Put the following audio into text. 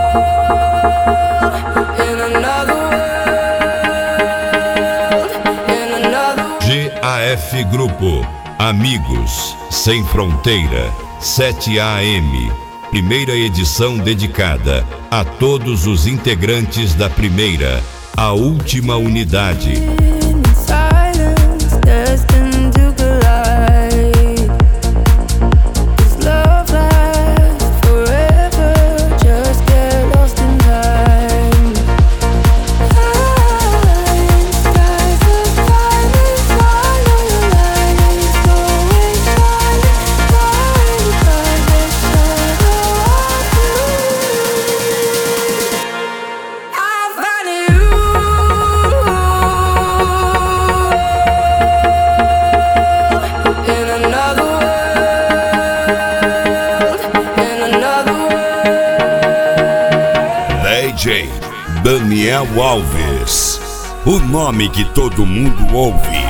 GAF Grupo, Amigos Sem Fronteira, 7AM, primeira edição dedicada a todos os integrantes da primeira, a última unidade. DJ Daniel Alves, o nome que todo mundo ouve.